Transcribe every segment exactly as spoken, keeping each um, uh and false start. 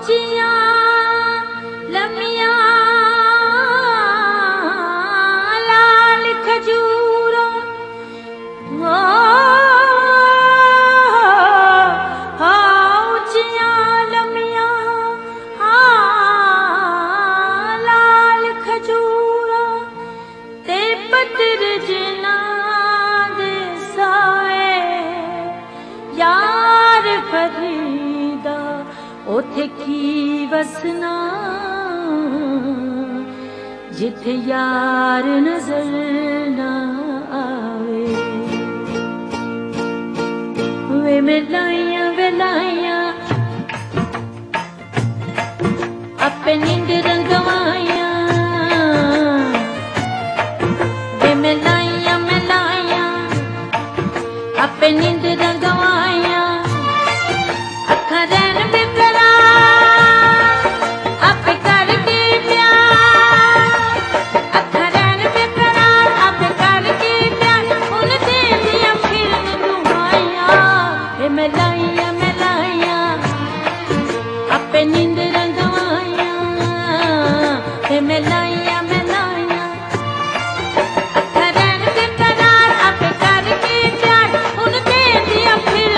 ਉੱਚੀਆਂ ਲੰਮੀਆਂ ਲਾਲ ਖਜੂਰਾਂ ਉੱਚੀਆਂ ਲੰਮੀਆਂ ਲਾਲ ਖਜੂਰਾਂ ਤੇ ਪੱਤਰ ਜਿਨ੍ਹਾਂ ਦੇ ਸਾਏ यार फरीदा ओथे की वसना जिथे यार नजर ना आवे वे मिलाइया वेलाइया अपने नींद रंगवाइया वे मिलाइया मिलाइया अपने नींद रंगवाइया अखा रैन बेकरार आपे करके प्यार अखा रैन बेकरार आपे करके प्यार उन दे दिया फिर दुआइया ए मिलाइया मिलाइया आपे नींद रंगवाइया ए मिलाइया मिलाइया अखा रैन बेकरार आपे करके प्यार उन दे दिया फिर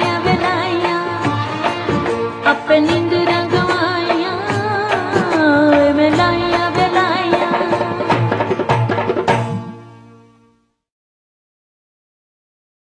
ਦੀਆਂ ਵਲਾਈਆਂ, ਆਪੇ ਨੀਂਦ